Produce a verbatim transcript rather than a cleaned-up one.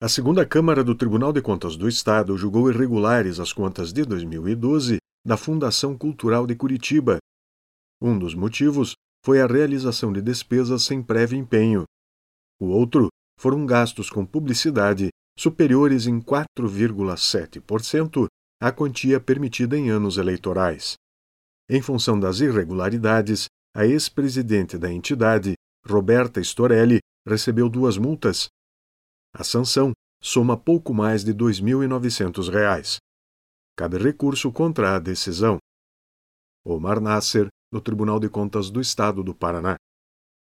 A segunda Câmara do Tribunal de Contas do Estado julgou irregulares as contas de dois mil e doze da Fundação Cultural de Curitiba. Um dos motivos foi a realização de despesas sem prévio empenho. O outro foram gastos com publicidade superiores em quatro vírgula sete por cento à quantia permitida em anos eleitorais. Em função das irregularidades, a ex-presidente da entidade, Roberta Storelli, recebeu duas multas. A sanção soma pouco mais de dois mil e novecentos reais. Cabe recurso contra a decisão. Omar Nasser, do Tribunal de Contas do Estado do Paraná.